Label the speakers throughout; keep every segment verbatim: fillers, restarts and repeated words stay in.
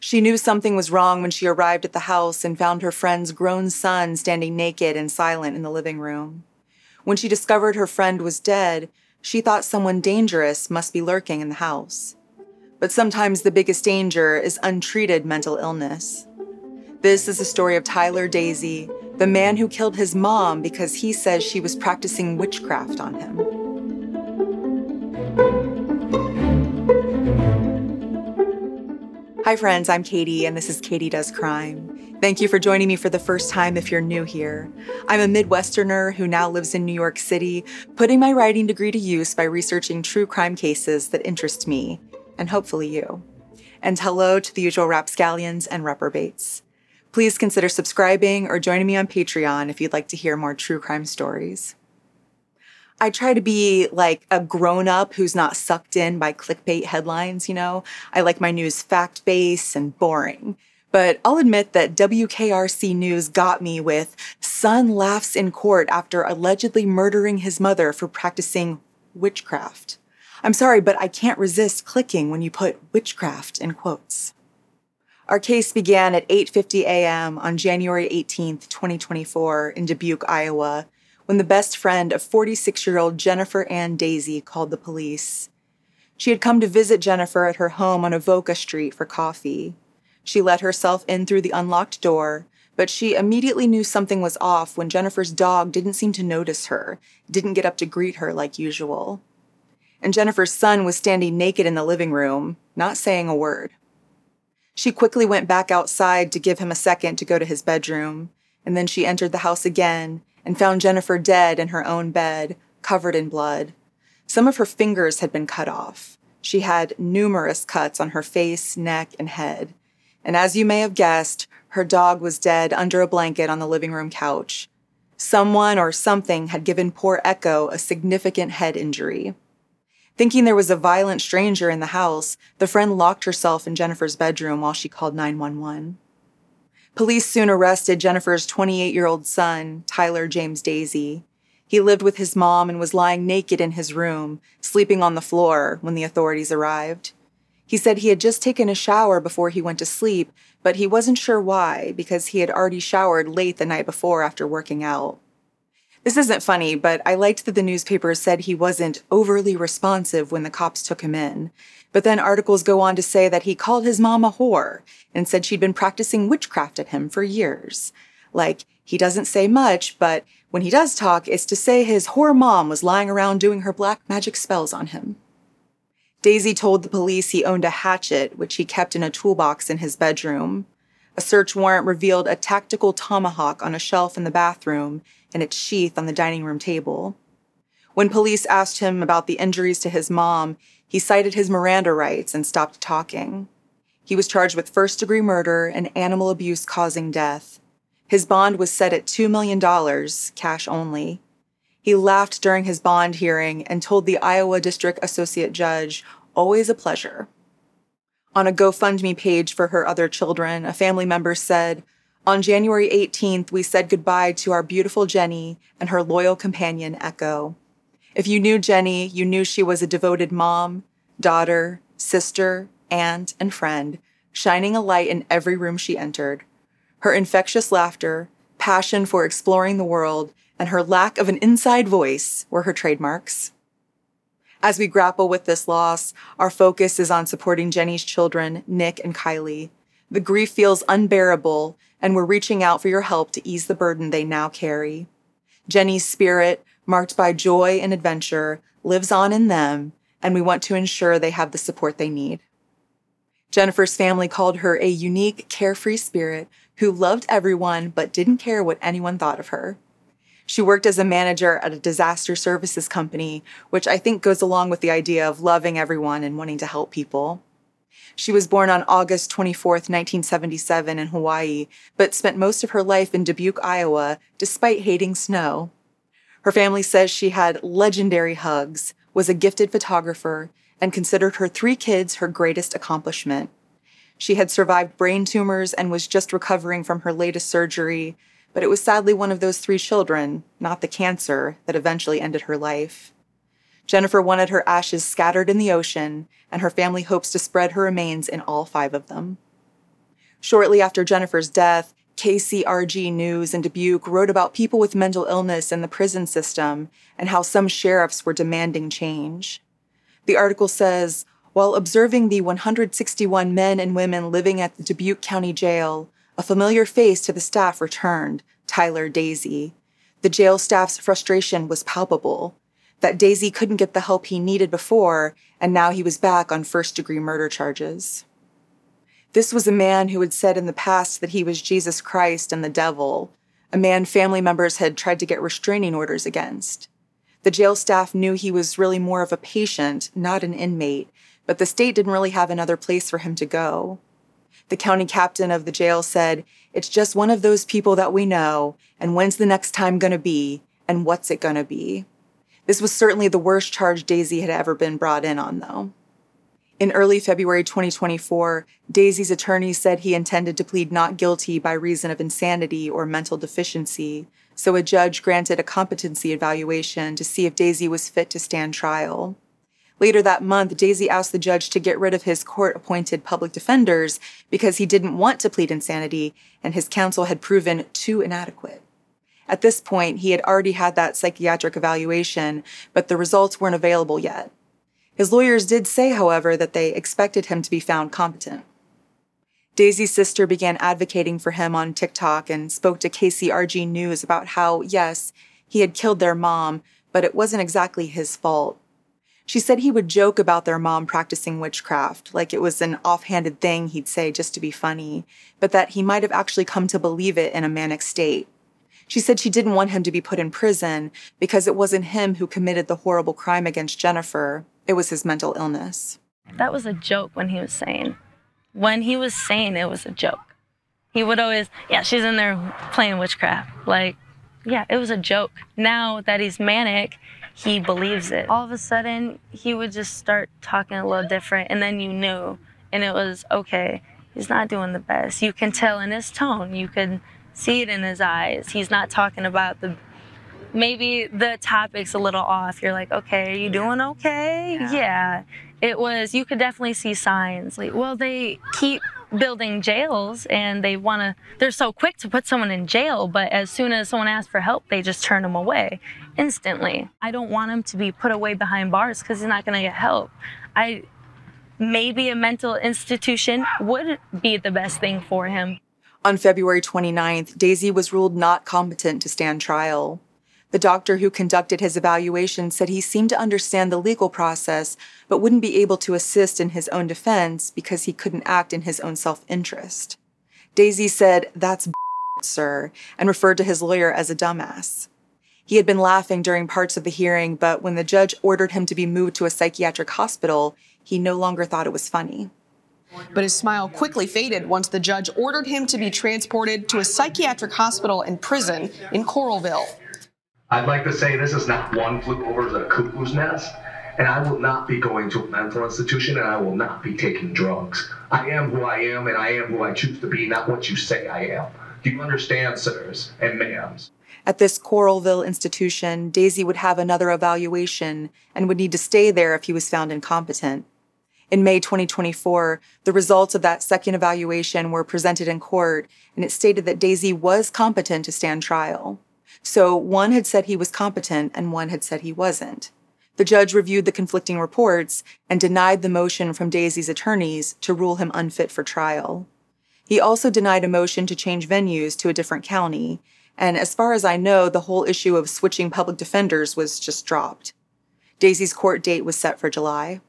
Speaker 1: She knew something was wrong when she arrived at the house and found her friend's grown son standing naked and silent in the living room. When she discovered her friend was dead, she thought someone dangerous must be lurking in the house. But sometimes the biggest danger is untreated mental illness. This is the story of Tyler Daisy, the man who killed his mom because he says she was practicing witchcraft on him. Hi friends, I'm Katie, and this is Katie Does Crime. Thank you for joining me for the first time if you're new here. I'm a Midwesterner who now lives in New York City, putting my writing degree to use by researching true crime cases that interest me, and hopefully you. And hello to the usual rapscallions and reprobates. Please consider subscribing or joining me on Patreon if you'd like to hear more true crime stories. I try to be like a grown-up who's not sucked in by clickbait headlines, you know? I like my news fact-based and boring. But I'll admit that W K R C News got me with son laughs in court after allegedly murdering his mother for practicing witchcraft. I'm sorry, but I can't resist clicking when you put witchcraft in quotes. Our case began at eight fifty a.m. on January eighteenth, twenty twenty-four in Dubuque, Iowa, when the best friend of forty-six-year-old Jennifer Ann Daisy called the police. She had come to visit Jennifer at her home on Avoca Street for coffee. She let herself in through the unlocked door, but she immediately knew something was off when Jennifer's dog didn't seem to notice her, didn't get up to greet her like usual. And Jennifer's son was standing naked in the living room, not saying a word. She quickly went back outside to give him a second to go to his bedroom, and then she entered the house again and found Jennifer dead in her own bed, covered in blood. Some of her fingers had been cut off. She had numerous cuts on her face, neck, and head. And as you may have guessed, her dog was dead under a blanket on the living room couch. Someone or something had given poor Echo a significant head injury. Thinking there was a violent stranger in the house, the friend locked herself in Jennifer's bedroom while she called nine one one. Police soon arrested Jennifer's twenty-eight-year-old son, Tyler James Daisy. He lived with his mom and was lying naked in his room, sleeping on the floor when the authorities arrived. He said he had just taken a shower before he went to sleep, but he wasn't sure why because he had already showered late the night before after working out. This isn't funny, but I liked that the newspapers said he wasn't overly responsive when the cops took him in. But then articles go on to say that he called his mom a whore and said she'd been practicing witchcraft at him for years. Like, he doesn't say much, but when he does talk, it's to say his whore mom was lying around doing her black magic spells on him. Daisy told the police he owned a hatchet, which he kept in a toolbox in his bedroom. A search warrant revealed a tactical tomahawk on a shelf in the bathroom and its sheath on the dining room table. When police asked him about the injuries to his mom, he cited his Miranda rights and stopped talking. He was charged with first-degree murder and animal abuse causing death. His bond was set at two million dollars, cash only. He laughed during his bond hearing and told the Iowa District Associate Judge, "Always a pleasure." On a GoFundMe page for her other children, a family member said, "On January eighteenth, we said goodbye to our beautiful Jenny and her loyal companion, Echo. If you knew Jenny, you knew she was a devoted mom, daughter, sister, aunt, and friend, shining a light in every room she entered. Her infectious laughter, passion for exploring the world, and her lack of an inside voice were her trademarks." As we grapple with this loss, our focus is on supporting Jenny's children, Nick and Kylie. The grief feels unbearable, and we're reaching out for your help to ease the burden they now carry. Jenny's spirit, marked by joy and adventure, lives on in them, and we want to ensure they have the support they need. Jennifer's family called her a unique, carefree spirit who loved everyone but didn't care what anyone thought of her. She worked as a manager at a disaster services company, which I think goes along with the idea of loving everyone and wanting to help people. She was born on August twenty-fourth, nineteen seventy-seven in Hawaii, but spent most of her life in Dubuque, Iowa, despite hating snow. Her family says she had legendary hugs, was a gifted photographer, and considered her three kids her greatest accomplishment. She had survived brain tumors and was just recovering from her latest surgery, but it was sadly one of those three children, not the cancer, that eventually ended her life. Jennifer wanted her ashes scattered in the ocean, and her family hopes to spread her remains in all five of them. Shortly after Jennifer's death, K C R G News in Dubuque wrote about people with mental illness in the prison system and how some sheriffs were demanding change. The article says, while observing the one hundred sixty-one men and women living at the Dubuque County Jail, a familiar face to the staff returned, Tyler Daisy. The jail staff's frustration was palpable, that Daisy couldn't get the help he needed before, and now he was back on first-degree murder charges. This was a man who had said in the past that he was Jesus Christ and the devil, a man family members had tried to get restraining orders against. The jail staff knew he was really more of a patient, not an inmate, but the state didn't really have another place for him to go. The county captain of the jail said, "It's just one of those people that we know, and when's the next time gonna be, and what's it gonna be?" This was certainly the worst charge Daisy had ever been brought in on, though. In early February twenty twenty-four, Daisy's attorney said he intended to plead not guilty by reason of insanity or mental deficiency, so a judge granted a competency evaluation to see if Daisy was fit to stand trial. Later that month, Daisy asked the judge to get rid of his court-appointed public defenders because he didn't want to plead insanity, and his counsel had proven too inadequate. At this point, he had already had that psychiatric evaluation, but the results weren't available yet. His lawyers did say, however, that they expected him to be found competent. Daisy's sister began advocating for him on TikTok and spoke to K C R G News about how, yes, he had killed their mom, but it wasn't exactly his fault. She said he would joke about their mom practicing witchcraft, like it was an offhanded thing he'd say just to be funny, but that he might have actually come to believe it in a manic state. She said she didn't want him to be put in prison because it wasn't him who committed the horrible crime against Jennifer. It was his mental illness.
Speaker 2: That was a joke when he was sane. When he was sane, it was a joke. He would always, yeah, she's in there playing witchcraft. Like, yeah, it was a joke. Now that he's manic, he believes it. All of a sudden, he would just start talking a little different, and then you knew, and it was, okay, he's not doing the best. You can tell in his tone. You can see it in his eyes. He's not talking about the, maybe the topic's a little off. You're like, okay, are you doing okay? Yeah. yeah. It was, you could definitely see signs. Like, well, they keep building jails and they want to, they're so quick to put someone in jail, but as soon as someone asks for help, they just turn them away instantly. I don't want him to be put away behind bars because he's not going to get help. I, maybe a mental institution would be the best thing for him.
Speaker 1: On February twenty-ninth, Daisy was ruled not competent to stand trial. The doctor who conducted his evaluation said he seemed to understand the legal process, but wouldn't be able to assist in his own defense because he couldn't act in his own self-interest. Daisy said, "That's b****, sir," and referred to his lawyer as a dumbass. He had been laughing during parts of the hearing, but when the judge ordered him to be moved to a psychiatric hospital, he no longer thought it was funny.
Speaker 3: But his smile quickly faded once the judge ordered him to be transported to a psychiatric hospital and prison in Coralville.
Speaker 4: I'd like to say this is not one flew over the cuckoo's nest, and I will not be going to a mental institution, and I will not be taking drugs. I am who I am, and I am who I choose to be, not what you say I am. Do you understand, sirs and ma'ams?
Speaker 1: At this Coralville institution, Daisy would have another evaluation and would need to stay there if he was found incompetent. In May twenty twenty-four, the results of that second evaluation were presented in court, and it stated that Daisy was competent to stand trial. So one had said he was competent and one had said he wasn't. The judge reviewed the conflicting reports and denied the motion from Daisy's attorneys to rule him unfit for trial. He also denied a motion to change venues to a different county, and as far as I know, the whole issue of switching public defenders was just dropped. Daisy's court date was set for July.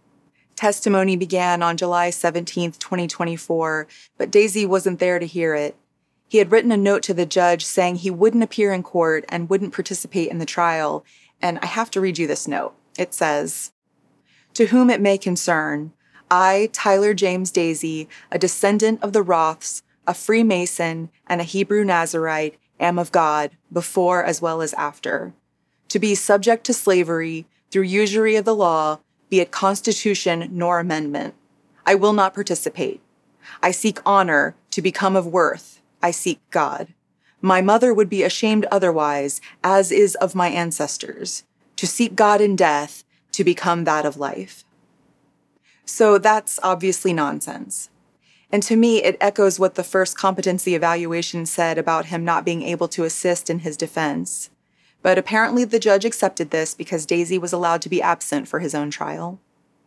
Speaker 1: Testimony began on July seventeenth, twenty twenty-four, but Daisy wasn't there to hear it. He had written a note to the judge saying he wouldn't appear in court and wouldn't participate in the trial, and I have to read you this note. It says, "To whom it may concern, I, Tyler James Daisy, a descendant of the Roths, a Freemason, and a Hebrew Nazarite, am of God, before as well as after, to be subject to slavery through usury of the law, be it constitution nor amendment. I will not participate. I seek honor, to become of worth. I seek God. My mother would be ashamed otherwise, as is of my ancestors. To seek God in death, to become that of life." So that's obviously nonsense. And to me, it echoes what the first competency evaluation said about him not being able to assist in his defense. But apparently the judge accepted this because Daisy was allowed to be absent for his own trial.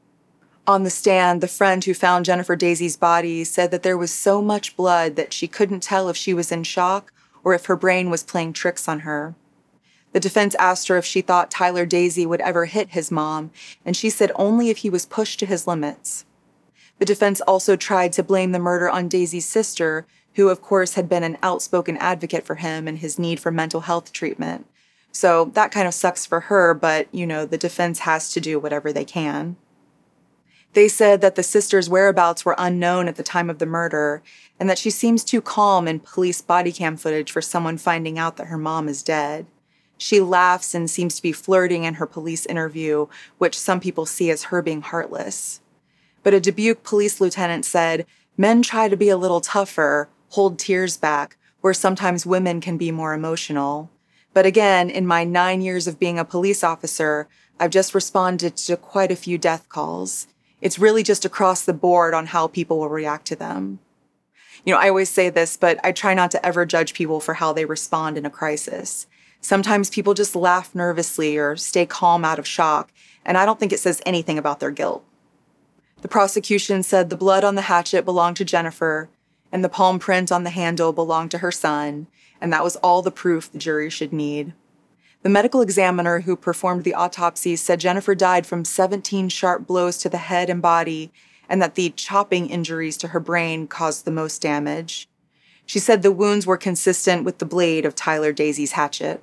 Speaker 1: On the stand, the friend who found Jennifer Daisy's body said that there was so much blood that she couldn't tell if she was in shock or if her brain was playing tricks on her. The defense asked her if she thought Tyler Daisy would ever hit his mom, and she said only if he was pushed to his limits. The defense also tried to blame the murder on Daisy's sister, who of course had been an outspoken advocate for him and his need for mental health treatment. So that kind of sucks for her, but, you know, the defense has to do whatever they can. They said that the sister's whereabouts were unknown at the time of the murder, and that she seems too calm in police body cam footage for someone finding out that her mom is dead. She laughs and seems to be flirting in her police interview, which some people see as her being heartless. But a Dubuque police lieutenant said, men try to be a little tougher, hold tears back, where sometimes women can be more emotional. But again, in my nine years of being a police officer, I've just responded to quite a few death calls. It's really just across the board on how people will react to them. You know, I always say this, but I try not to ever judge people for how they respond in a crisis. Sometimes people just laugh nervously or stay calm out of shock, and I don't think it says anything about their guilt. The prosecution said the blood on the hatchet belonged to Jennifer, and the palm print on the handle belonged to her son, and that was all the proof the jury should need. The medical examiner who performed the autopsy said Jennifer died from seventeen sharp blows to the head and body, and that the chopping injuries to her brain caused the most damage. She said the wounds were consistent with the blade of Tyler Daisy's hatchet.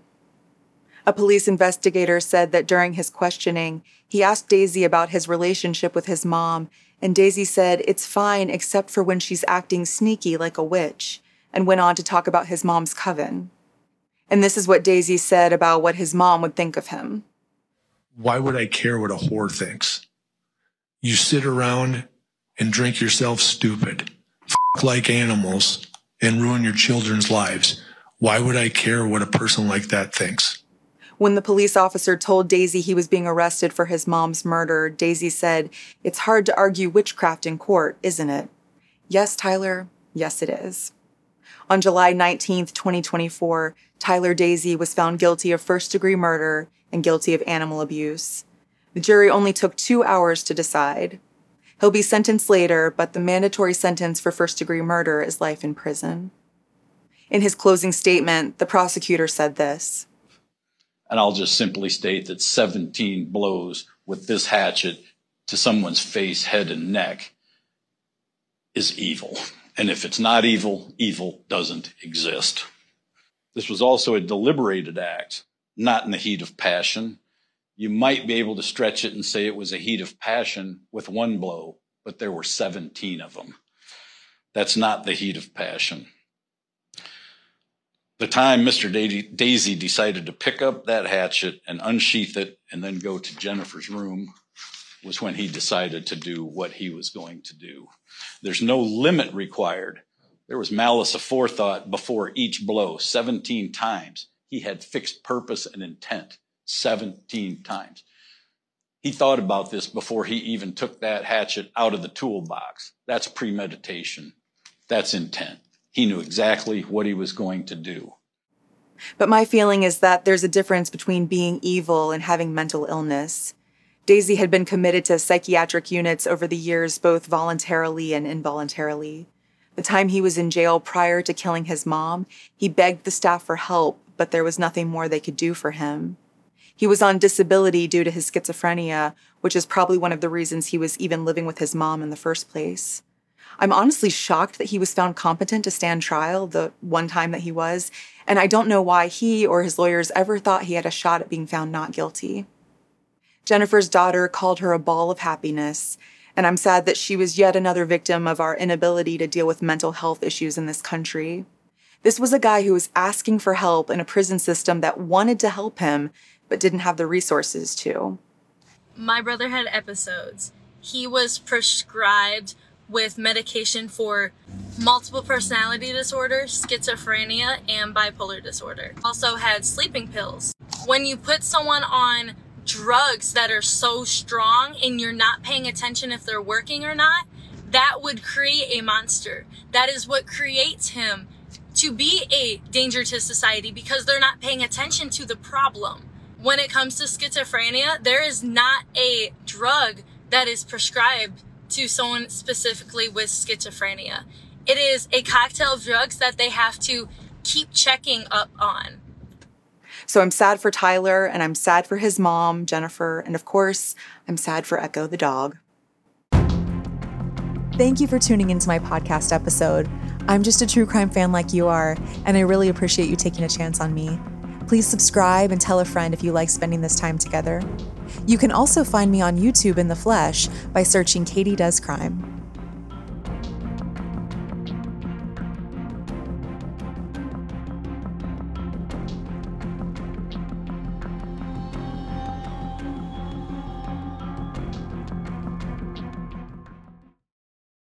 Speaker 1: A police investigator said that during his questioning, he asked Daisy about his relationship with his mom, and Daisy said it's fine except for when she's acting sneaky like a witch, and went on to talk about his mom's coven. And this is what Daisy said about what his mom would think of him.
Speaker 5: Why would I care what a whore thinks? You sit around and drink yourself stupid, f*** like animals, and ruin your children's lives. Why would I care what a person like that thinks?
Speaker 1: When the police officer told Daisy he was being arrested for his mom's murder, Daisy said, "It's hard to argue witchcraft in court, isn't it?" Yes, Tyler, yes it is. On July nineteenth, twenty twenty-four, Tyler Daisy was found guilty of first-degree murder and guilty of animal abuse. The jury only took two hours to decide. He'll be sentenced later, but the mandatory sentence for first-degree murder is life in prison. In his closing statement, the prosecutor said this.
Speaker 6: And I'll just simply state that seventeen blows with this hatchet to someone's face, head, and neck is evil. And if it's not evil, evil doesn't exist. This was also a deliberated act, not in the heat of passion. You might be able to stretch it and say it was a heat of passion with one blow, but there were seventeen of them. That's not the heat of passion. The time Mister Daisy decided to pick up that hatchet and unsheath it and then go to Jennifer's room was when he decided to do what he was going to do. There's no limit required. There was malice aforethought before each blow, seventeen times. He had fixed purpose and intent, seventeen times. He thought about this before he even took that hatchet out of the toolbox. That's premeditation. That's intent. He knew exactly what he was going to do.
Speaker 1: But my feeling is that there's a difference between being evil and having mental illness. Daisy had been committed to psychiatric units over the years, both voluntarily and involuntarily. The time he was in jail prior to killing his mom, he begged the staff for help, but there was nothing more they could do for him. He was on disability due to his schizophrenia, which is probably one of the reasons he was even living with his mom in the first place. I'm honestly shocked that he was found competent to stand trial the one time that he was, and I don't know why he or his lawyers ever thought he had a shot at being found not guilty. Jennifer's daughter called her a ball of happiness, and I'm sad that she was yet another victim of our inability to deal with mental health issues in this country. This was a guy who was asking for help in a prison system that wanted to help him, but didn't have the resources to.
Speaker 2: My brother had episodes. He was prescribed with medication for multiple personality disorder, schizophrenia, and bipolar disorder. Also had sleeping pills. When you put someone on drugs that are so strong and you're not paying attention if they're working or not, that would create a monster. That is what creates him to be a danger to society, because they're not paying attention to the problem. When it comes to schizophrenia, there is not a drug that is prescribed to someone specifically with schizophrenia. It is a cocktail of drugs that they have to keep checking up on.
Speaker 1: So I'm sad for Tyler, and I'm sad for his mom, Jennifer, and of course, I'm sad for Echo the dog. Thank you for tuning into my podcast episode. I'm just a true crime fan like you are, and I really appreciate you taking a chance on me. Please subscribe and tell a friend if you like spending this time together. You can also find me on YouTube in the flesh by searching Katie Does Crime.